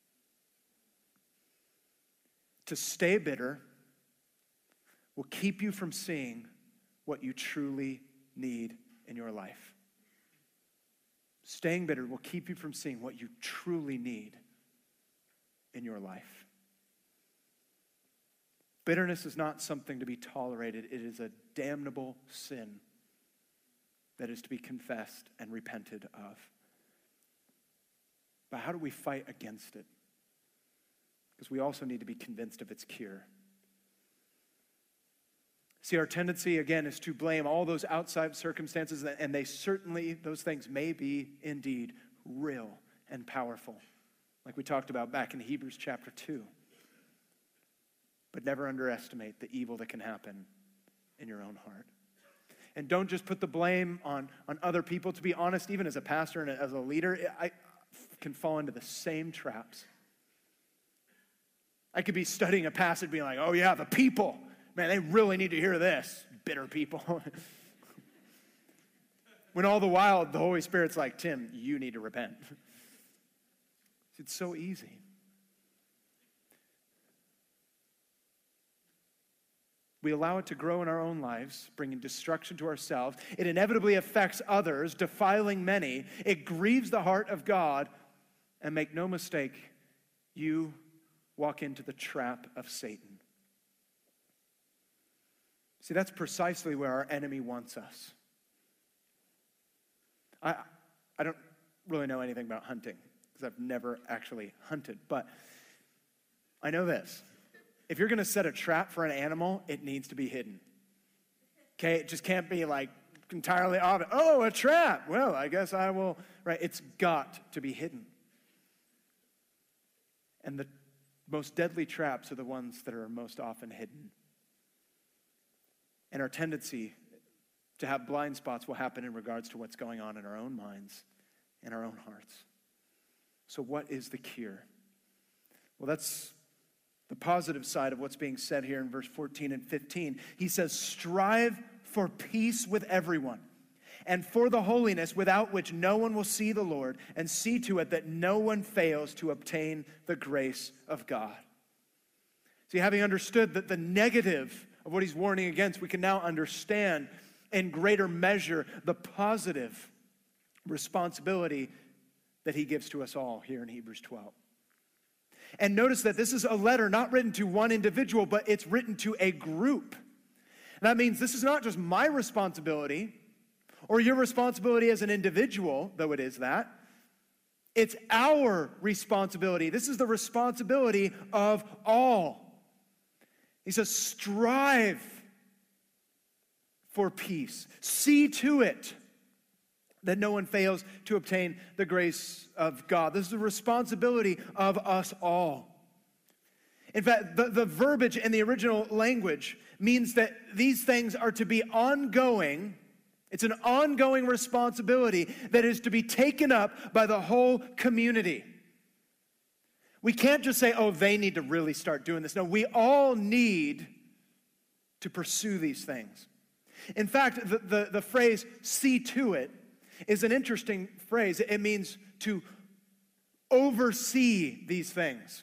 To stay bitter will keep you from seeing what you truly need in your life. Staying bitter will keep you from seeing what you truly need in your life. Bitterness is not something to be tolerated. It is a damnable sin that is to be confessed and repented of. But how do we fight against it? because we also need to be convinced of its cure. See, our tendency, again, is to blame all those outside circumstances, and they certainly, those things may be indeed real and powerful, like we talked about back in Hebrews chapter two. But never underestimate the evil that can happen in your own heart. And don't just put the blame on, on other people. To be honest, even as a pastor and as a leader, I can fall into the same traps. I could be studying a passage being like, oh yeah, the people. Man, they really need to hear this. Bitter people. When all the while, the Holy Spirit's like, Tim, you need to repent. It's so easy. We allow it to grow in our own lives, bringing destruction to ourselves. It inevitably affects others, defiling many. It grieves the heart of God. And make no mistake, you walk into the trap of Satan. See, that's precisely where our enemy wants us. I, I don't really know anything about hunting, because I've never actually hunted. But I know this. If you're going to set a trap for an animal, it needs to be hidden. Okay? It just can't be like entirely obvious. Oh, a trap. Well, I guess I will. Right? It's got to be hidden. And the most deadly traps are the ones that are most often hidden. And our tendency to have blind spots will happen in regards to what's going on in our own minds and our own hearts. So what is the cure? Well, that's the positive side of what's being said here in verse fourteen and fifteen. He says, strive for peace with everyone and for the holiness without which no one will see the Lord, and see to it that no one fails to obtain the grace of God. See, having understood that the negative of what he's warning against, we can now understand in greater measure the positive responsibility that he gives to us all here in Hebrews twelve. And notice that this is a letter not written to one individual, but it's written to a group. And that means this is not just my responsibility or your responsibility as an individual, though it is that. It's our responsibility. This is the responsibility of all. He says, strive for peace. See to it that no one fails to obtain the grace of God. This is the responsibility of us all. In fact, the, the verbiage in the original language means that these things are to be ongoing. It's an ongoing responsibility that is to be taken up by the whole community. We can't just say, oh, they need to really start doing this. No, we all need to pursue these things. In fact, the, the, the phrase, see to it, is an interesting phrase. It means to oversee these things.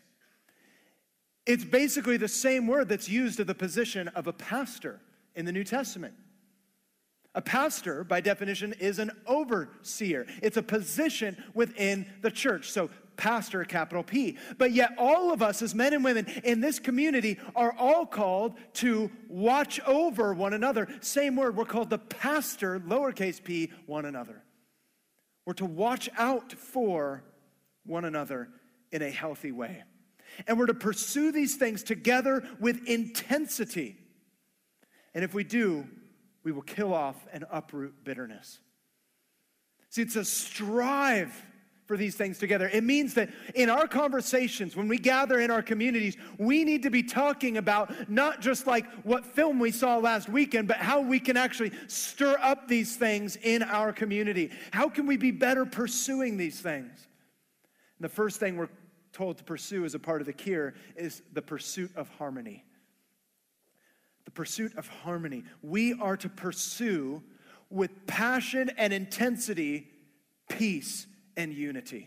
It's basically the same word that's used of the position of a pastor in the New Testament. A pastor, by definition, is an overseer. It's a position within the church. So, pastor, capital P. But yet all of us as men and women in this community are all called to watch over one another. Same word, we're called the pastor, lowercase p, one another. We're to watch out for one another in a healthy way. And we're to pursue these things together with intensity. And if we do, we will kill off and uproot bitterness. See, it says strive for these things together. It means that in our conversations, when we gather in our communities, we need to be talking about not just like what film we saw last weekend, but how we can actually stir up these things in our community. How can we be better pursuing these things? And the first thing we're told to pursue as a part of the cure is the pursuit of harmony. The pursuit of harmony. We are to pursue with passion and intensity peace and unity.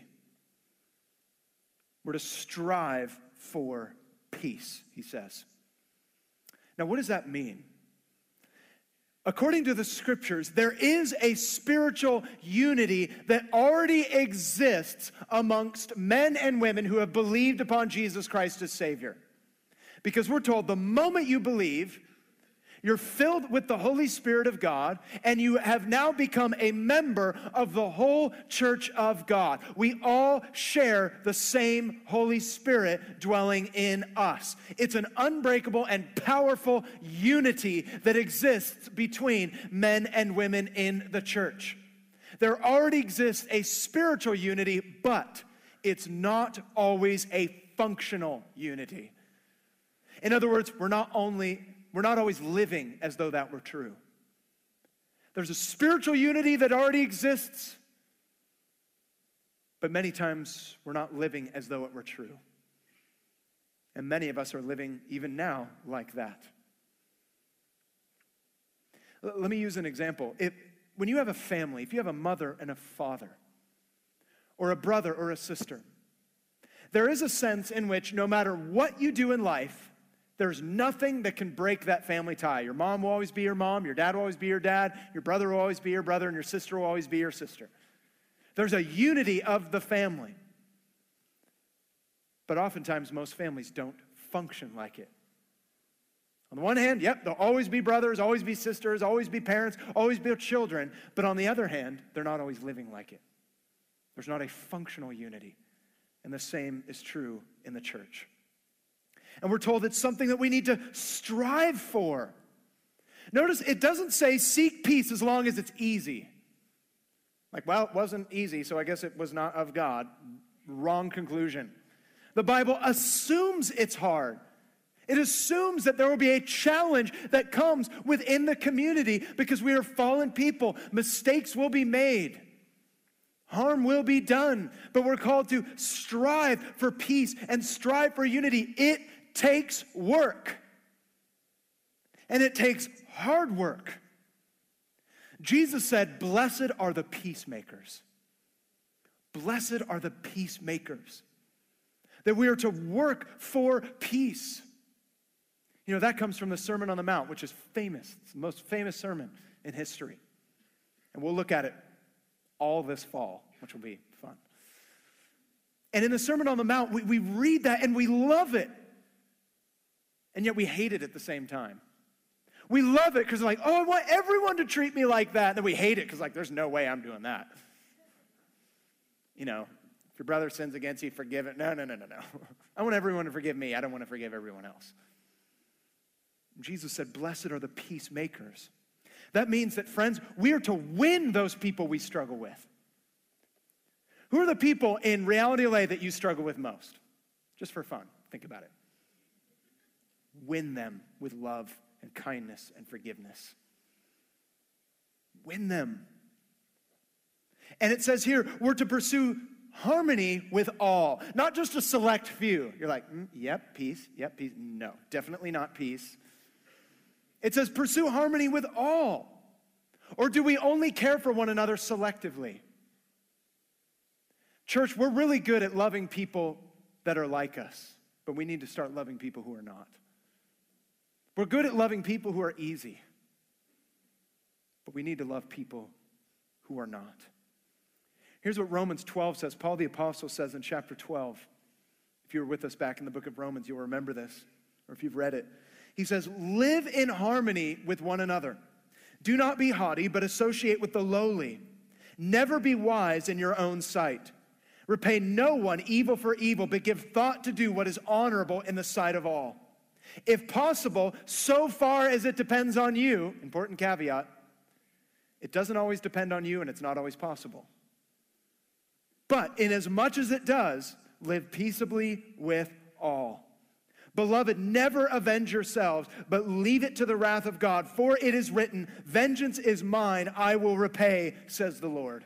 We're to strive for peace, he says. Now, what does that mean? According to the scriptures, there is a spiritual unity that already exists amongst men and women who have believed upon Jesus Christ as Savior. Because we're told the moment you believe, You're filled with the Holy Spirit of God, and you have now become a member of the whole church of God. We all share the same Holy Spirit dwelling in us. It's an unbreakable and powerful unity that exists between men and women in the church. There already exists a spiritual unity, but it's not always a functional unity. In other words, we're not only We're not always living as though that were true. There's a spiritual unity that already exists, but many times we're not living as though it were true. And many of us are living even now like that. L- let me use an example. If, when you have a family, if you have a mother and a father, or a brother or a sister, there is a sense in which no matter what you do in life, there's nothing that can break that family tie. Your mom will always be your mom, your dad will always be your dad, your brother will always be your brother, and your sister will always be your sister. There's a unity of the family. But oftentimes, most families don't function like it. On the one hand, yep, there'll always be brothers, always be sisters, always be parents, always be children. But on the other hand, they're not always living like it. There's not a functional unity. And the same is true in the church. And we're told it's something that we need to strive for. Notice it doesn't say seek peace as long as it's easy. Like, well, it wasn't easy, so I guess it was not of God. Wrong conclusion. The Bible assumes it's hard. It assumes that there will be a challenge that comes within the community because we are fallen people. Mistakes will be made. Harm will be done. But we're called to strive for peace and strive for unity. It takes work. And it takes hard work. Jesus said, "Blessed are the peacemakers." Blessed are the peacemakers. That we are to work for peace. You know, that comes from the Sermon on the Mount, which is famous. It's the most famous sermon in history. And we'll look at it all this fall, which will be fun. And in the Sermon on the Mount, we, we read that and we love it. And yet we hate it at the same time. We love it because we're like, oh, I want everyone to treat me like that. And then we hate it because like, there's no way I'm doing that. You know, if your brother sins against you, forgive it. No, no, no, no, no. I want everyone to forgive me. I don't want to forgive everyone else. Jesus said, blessed are the peacemakers. That means that, friends, we are to win those people we struggle with. Who are the people in Reality L A that you struggle with most? Just for fun, think about it. Win them with love and kindness and forgiveness. Win them. And it says here, we're to pursue harmony with all, not just a select few. You're like, mm, yep, peace, yep, peace. No, definitely not peace. It says pursue harmony with all. Or do we only care for one another selectively? Church, we're really good at loving people that are like us, but we need to start loving people who are not. We're good at loving people who are easy, but we need to love people who are not. Here's what Romans twelve says. Paul the Apostle says in chapter twelve. If you were with us back in the book of Romans, you'll remember this, or if you've read it. He says, live in harmony with one another. Do not be haughty, but associate with the lowly. Never be wise in your own sight. Repay no one evil for evil, but give thought to do what is honorable in the sight of all. If possible, so far as it depends on you, important caveat, it doesn't always depend on you and it's not always possible. But in as much as it does, live peaceably with all. Beloved, never avenge yourselves, but leave it to the wrath of God. For it is written, vengeance is mine, I will repay, says the Lord.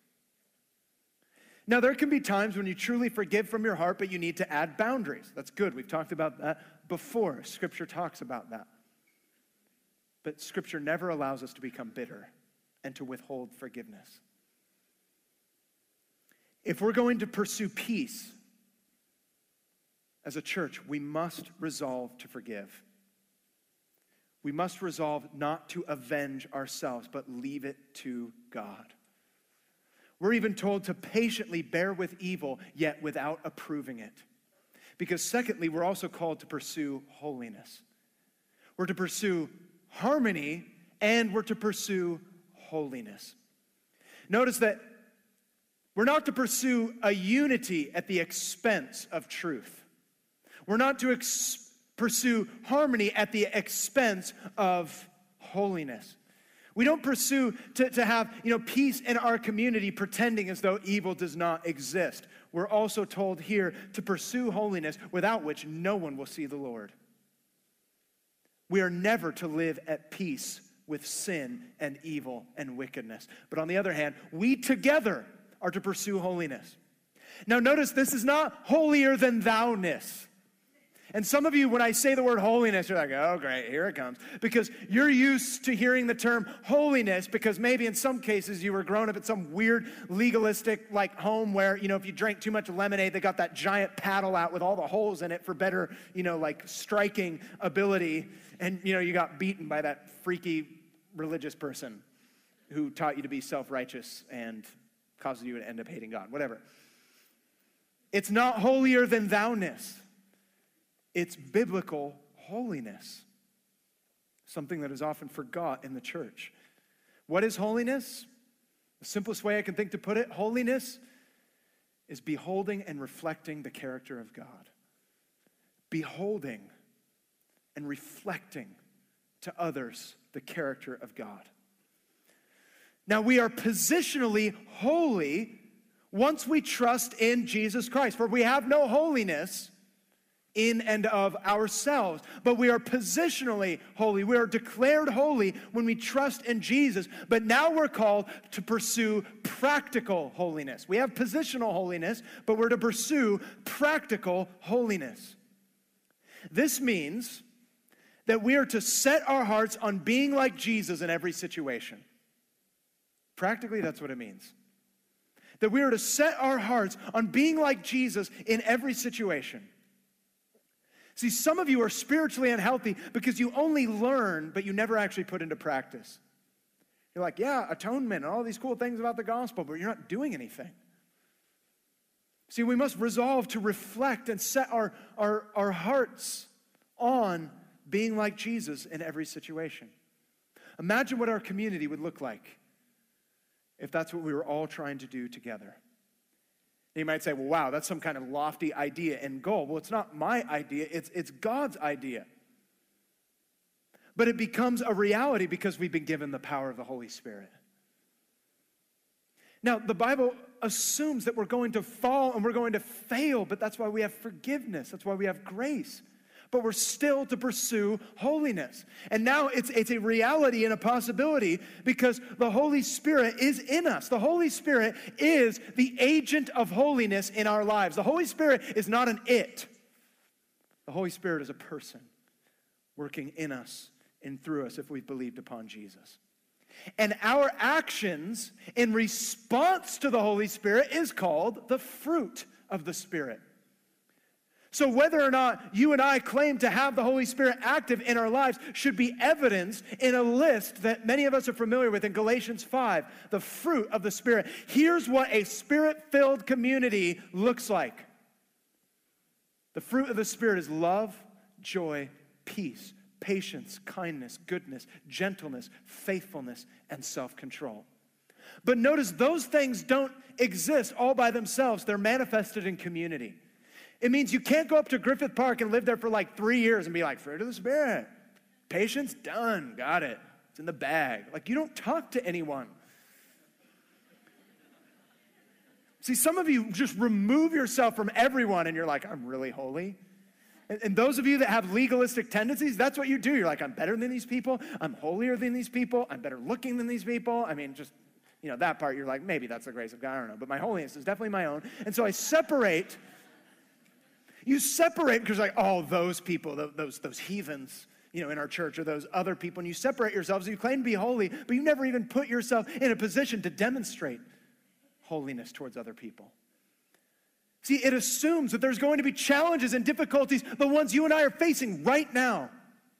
Now, there can be times when you truly forgive from your heart, but you need to add boundaries. That's good. We've talked about that before. Scripture talks about that. But Scripture never allows us to become bitter and to withhold forgiveness. If we're going to pursue peace as a church, we must resolve to forgive. We must resolve not to avenge ourselves, but leave it to God. We're even told to patiently bear with evil, yet without approving it. Because secondly, we're also called to pursue holiness. We're to pursue harmony, and we're to pursue holiness. Notice that we're not to pursue a unity at the expense of truth. We're not to ex- pursue harmony at the expense of holiness. We don't pursue to, to have, you know, peace in our community pretending as though evil does not exist. We're also told here to pursue holiness, without which no one will see the Lord. We are never to live at peace with sin and evil and wickedness. But on the other hand, we together are to pursue holiness. Now notice, this is not holier than thou-ness. And some of you, when I say the word holiness, you're like, oh, great, here it comes. Because you're used to hearing the term holiness because maybe in some cases you were grown up at some weird legalistic like home where, you know, if you drank too much lemonade, they got that giant paddle out with all the holes in it for better, you know, like striking ability. And, you know, you got beaten by that freaky religious person who taught you to be self-righteous and causes you to end up hating God, whatever. It's not holier than thou-ness. It's biblical holiness, something that is often forgot in the church. What is holiness? The simplest way I can think to put it, holiness is beholding and reflecting the character of God. Beholding and reflecting to others the character of God. Now, we are positionally holy once we trust in Jesus Christ, for we have no holiness in and of ourselves, but we are positionally holy. We are declared holy when we trust in Jesus, but now we're called to pursue practical holiness. We have positional holiness, but we're to pursue practical holiness. This means that we are to set our hearts on being like Jesus in every situation. Practically, that's what it means. That we are to set our hearts on being like Jesus in every situation. See, some of you are spiritually unhealthy because you only learn, but you never actually put into practice. You're like, yeah, atonement and all these cool things about the gospel, but you're not doing anything. See, we must resolve to reflect and set our, our, our hearts on being like Jesus in every situation. Imagine what our community would look like if that's what we were all trying to do together. You might say, well, wow, that's some kind of lofty idea and goal. Well, it's not my idea, it's, it's God's idea. But it becomes a reality because we've been given the power of the Holy Spirit. Now, the Bible assumes that we're going to fall and we're going to fail, but that's why we have forgiveness. That's why we have grace. But we're still to pursue holiness. And now it's, it's a reality and a possibility because the Holy Spirit is in us. The Holy Spirit is the agent of holiness in our lives. The Holy Spirit is not an it. The Holy Spirit is a person working in us and through us if we've believed upon Jesus. And our actions in response to the Holy Spirit is called the fruit of the Spirit. So whether or not you and I claim to have the Holy Spirit active in our lives should be evidenced in a list that many of us are familiar with in Galatians five, the fruit of the Spirit. Here's what a Spirit-filled community looks like. The fruit of the Spirit is love, joy, peace, patience, kindness, goodness, gentleness, faithfulness, and self-control. But notice those things don't exist all by themselves. They're manifested in community. It means you can't go up to Griffith Park and live there for like three years and be like, fruit of the Spirit. Patience, done, got it. It's in the bag. Like, you don't talk to anyone. See, some of you just remove yourself from everyone and you're like, I'm really holy. And, and those of you that have legalistic tendencies, that's what you do. You're like, I'm better than these people. I'm holier than these people. I'm better looking than these people. I mean, just, you know, that part, you're like, maybe that's the grace of God. I don't know. But my holiness is definitely my own. And so I separate. You separate because like, oh, those people, those, those heathens, you know, in our church, or those other people, and you separate yourselves. You claim to be holy, but you never even put yourself in a position to demonstrate holiness towards other people. See, it assumes that there's going to be challenges and difficulties, the ones you and I are facing right now.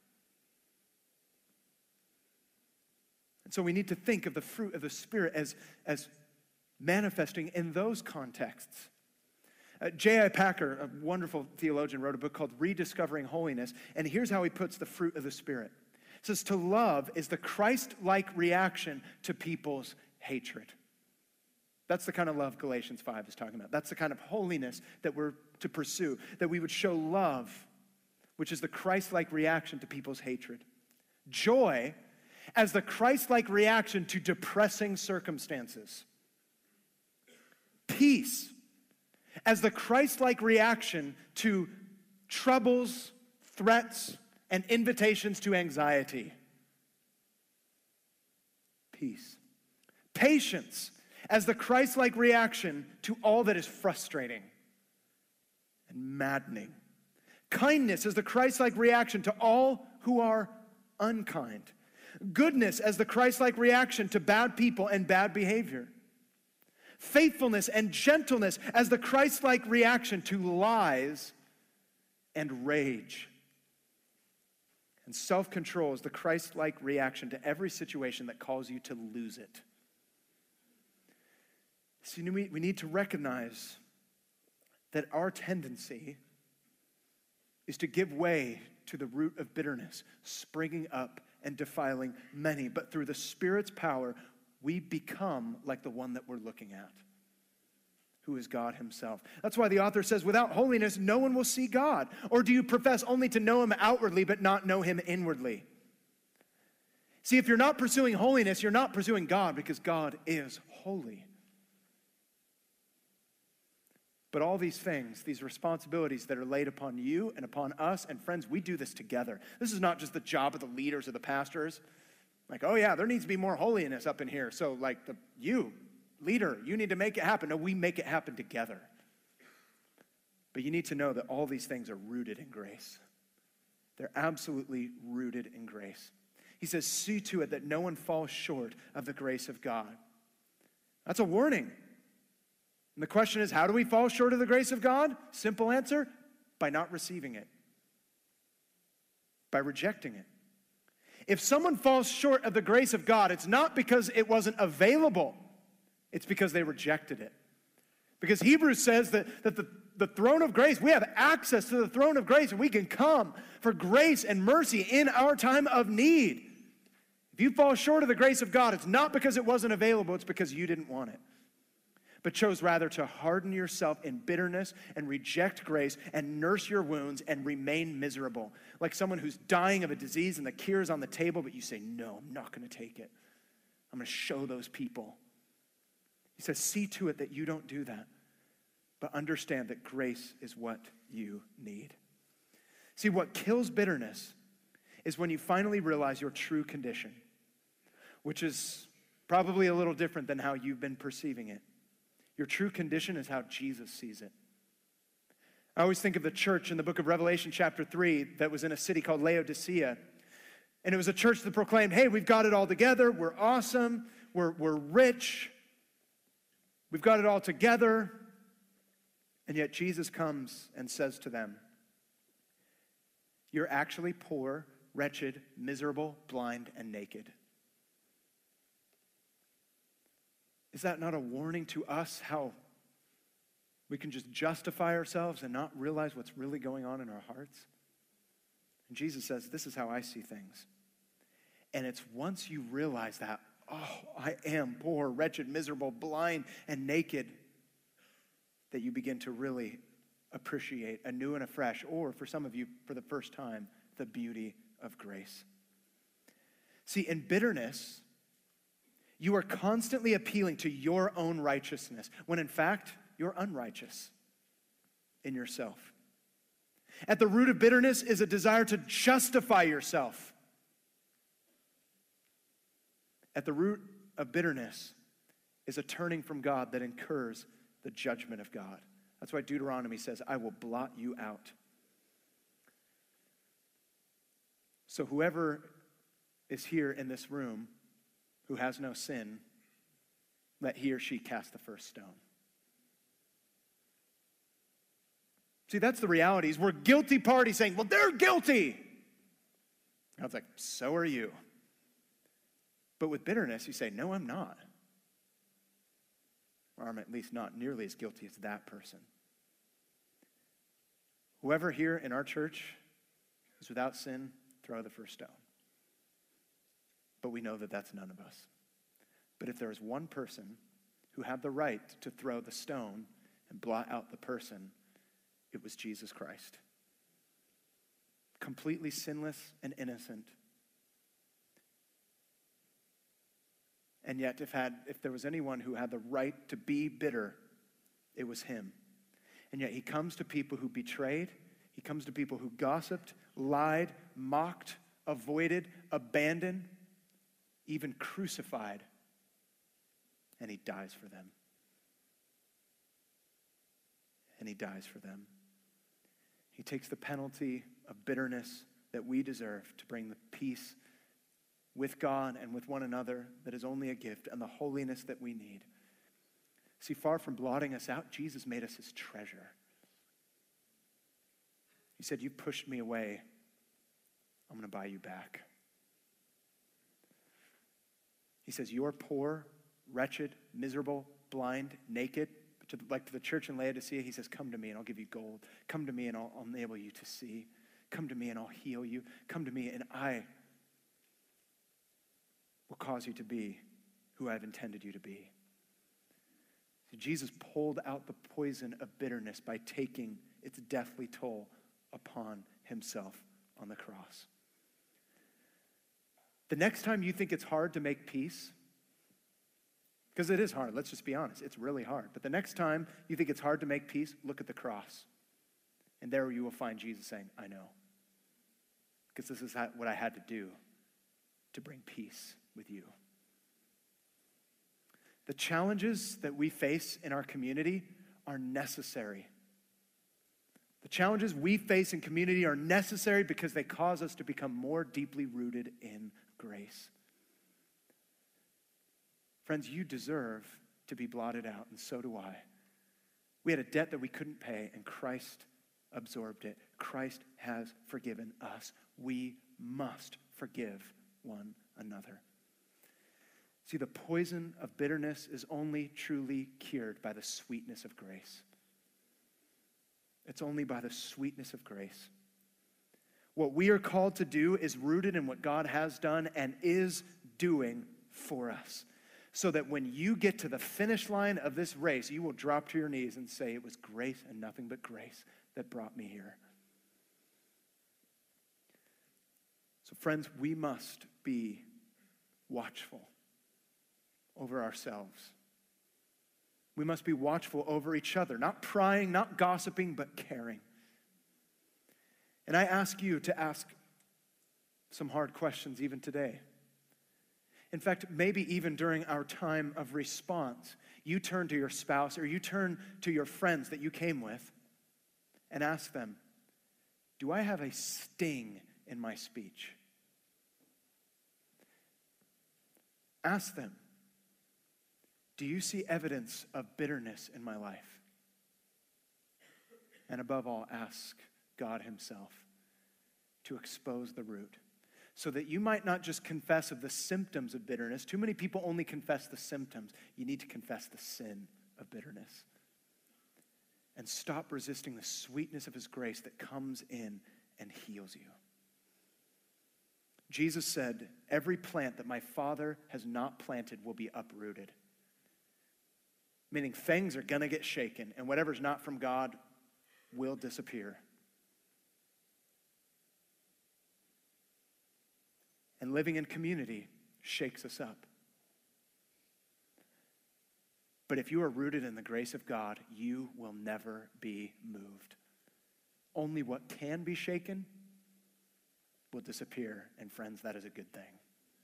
And so we need to think of the fruit of the Spirit as, as manifesting in those contexts. Uh, J I Packer, a wonderful theologian, wrote a book called Rediscovering Holiness, and here's how he puts the fruit of the Spirit. It says to love is the Christ-like reaction to people's hatred. That's the kind of love Galatians five is talking about. That's the kind of holiness that we're to pursue, that we would show love, which is the Christ-like reaction to people's hatred. Joy as the Christ-like reaction to depressing circumstances. Peace as the Christ-like reaction to troubles, threats, and invitations to anxiety. Peace. Patience as the Christ-like reaction to all that is frustrating and maddening. Kindness as the Christ-like reaction to all who are unkind. Goodness as the Christ-like reaction to bad people and bad behavior. Faithfulness and gentleness as the Christ-like reaction to lies and rage. And self-control is the Christ-like reaction to every situation that calls you to lose it. See, we need to recognize that our tendency is to give way to the root of bitterness, springing up and defiling many. But through the Spirit's power, we become like the one that we're looking at, who is God himself. That's why the author says, without holiness, no one will see God. Or do you profess only to know him outwardly, but not know him inwardly? See, if you're not pursuing holiness, you're not pursuing God, because God is holy. But all these things, these responsibilities that are laid upon you and upon us, and friends, we do this together. This is not just the job of the leaders or the pastors. Like, oh yeah, there needs to be more holiness up in here. So like, the, you, leader, you need to make it happen. No, we make it happen together. But you need to know that all these things are rooted in grace. They're absolutely rooted in grace. He says, see to it that no one falls short of the grace of God. That's a warning. And the question is, how do we fall short of the grace of God? Simple answer, by not receiving it. By rejecting it. If someone falls short of the grace of God, it's not because it wasn't available. It's because they rejected it. Because Hebrews says that, that the, the throne of grace, we have access to the throne of grace, and we can come for grace and mercy in our time of need. If you fall short of the grace of God, it's not because it wasn't available, it's because you didn't want it, but chose rather to harden yourself in bitterness and reject grace and nurse your wounds and remain miserable. Like someone who's dying of a disease and the cure is on the table, but you say, no, I'm not going to take it. I'm going to show those people. He says, see to it that you don't do that, but understand that grace is what you need. See, what kills bitterness is when you finally realize your true condition, which is probably a little different than how you've been perceiving it. Your true condition is how Jesus sees it. I always think of the church in the book of Revelation chapter three that was in a city called Laodicea. And it was a church that proclaimed, hey, we've got it all together. We're awesome. We're, we're rich. We've got it all together. And yet Jesus comes and says to them, you're actually poor, wretched, miserable, blind, and naked. Is that not a warning to us how we can just justify ourselves and not realize what's really going on in our hearts? And Jesus says, this is how I see things. And it's once you realize that, oh, I am poor, wretched, miserable, blind, and naked, that you begin to really appreciate anew and afresh, or for some of you, for the first time, the beauty of grace. See, in bitterness, you are constantly appealing to your own righteousness, when in fact, you're unrighteous in yourself. At the root of bitterness is a desire to justify yourself. At the root of bitterness is a turning from God that incurs the judgment of God. That's why Deuteronomy says, I will blot you out. So whoever is here in this room who has no sin, let he or she cast the first stone. See, that's the reality. Is we're guilty parties saying, well, they're guilty. God's like, so are you. But with bitterness, you say, no, I'm not. Or I'm at least not nearly as guilty as that person. Whoever here in our church is without sin, throw the first stone. but we know that that's none of us. But if there is one person who had the right to throw the stone and blot out the person, it was Jesus Christ. Completely sinless and innocent. And yet, if, had, if there was anyone who had the right to be bitter, it was him. And yet he comes to people who betrayed, he comes to people who gossiped, lied, mocked, avoided, abandoned, even crucified, and he dies for them. And he dies for them. He takes the penalty of bitterness that we deserve to bring the peace with God and with one another that is only a gift, and the holiness that we need. See, far from blotting us out, Jesus made us his treasure. He said, you pushed me away. I'm going to buy you back. He says, you're poor, wretched, miserable, blind, naked. To the, like to the church in Laodicea, he says, come to me and I'll give you gold. Come to me and I'll, I'll enable you to see. Come to me and I'll heal you. Come to me and I will cause you to be who I've intended you to be. See, Jesus pulled out the poison of bitterness by taking its deathly toll upon himself on the cross. The next time you think it's hard to make peace, because it is hard, let's just be honest, it's really hard. But the next time you think it's hard to make peace, look at the cross. And there you will find Jesus saying, I know. Because this is what I had to do to bring peace with you. The challenges that we face in our community are necessary. The challenges we face in community are necessary because they cause us to become more deeply rooted in grace. Friends, you deserve to be blotted out, and so do I. We had a debt that we couldn't pay, and Christ absorbed it. Christ has forgiven us. We must forgive one another. See, the poison of bitterness is only truly cured by the sweetness of grace. It's only by the sweetness of grace. What we are called to do is rooted in what God has done and is doing for us. So that when you get to the finish line of this race, you will drop to your knees and say, it was grace and nothing but grace that brought me here. So friends, we must be watchful over ourselves. We must be watchful over each other, not prying, not gossiping, but caring. And I ask you to ask some hard questions even today. In fact, maybe even during our time of response, you turn to your spouse or you turn to your friends that you came with and ask them, do I have a sting in my speech? Ask them, do you see evidence of bitterness in my life? And above all, ask God himself to expose the root so that you might not just confess of the symptoms of bitterness. Too many people only confess the symptoms. You need to confess the sin of bitterness. And stop resisting the sweetness of his grace that comes in and heals you. Jesus said, every plant that my Father has not planted will be uprooted. Meaning things are going to get shaken, and whatever's not from God will disappear. And living in community shakes us up. But if you are rooted in the grace of God, you will never be moved. Only what can be shaken will disappear, and friends, that is a good thing.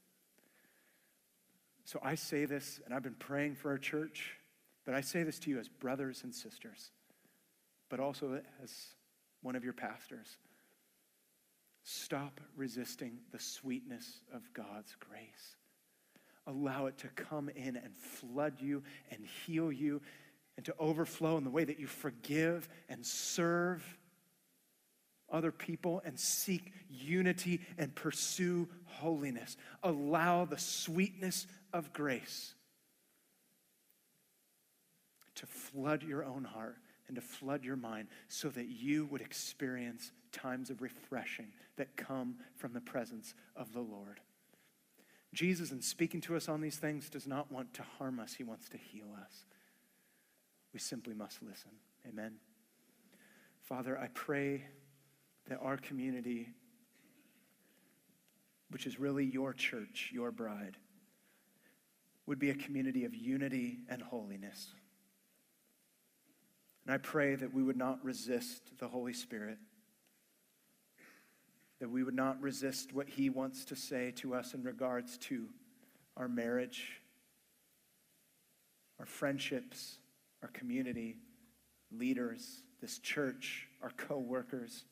So I say this, and I've been praying for our church, but I say this to you as brothers and sisters, but also as one of your pastors. Stop resisting the sweetness of God's grace. Allow it to come in and flood you and heal you and to overflow in the way that you forgive and serve other people and seek unity and pursue holiness. Allow the sweetness of grace to flood your own heart and to flood your mind so that you would experience times of refreshing that come from the presence of the Lord. Jesus, in speaking to us on these things, does not want to harm us. He wants to heal us. We simply must listen. Amen. Father, I pray that our community, which is really your church, your bride, would be a community of unity and holiness. And I pray that we would not resist the Holy Spirit, that we would not resist what he wants to say to us in regards to our marriage, our friendships, our community, leaders, this church, our co-workers.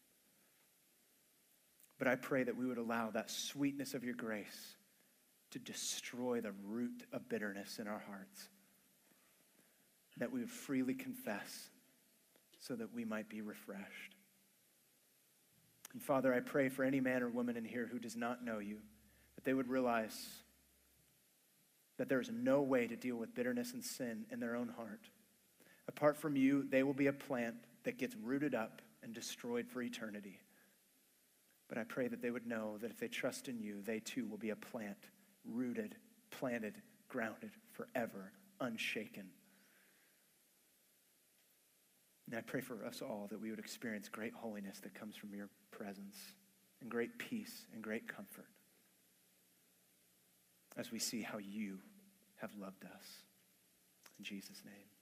But I pray that we would allow that sweetness of your grace to destroy the root of bitterness in our hearts, that we would freely confess so that we might be refreshed. And Father, I pray for any man or woman in here who does not know you, that they would realize that there is no way to deal with bitterness and sin in their own heart. Apart from you, they will be a plant that gets rooted up and destroyed for eternity. But I pray that they would know that if they trust in you, they too will be a plant, rooted, planted, grounded, forever, unshaken. And I pray for us all that we would experience great holiness that comes from your presence, and great peace and great comfort as we see how you have loved us. In Jesus' name.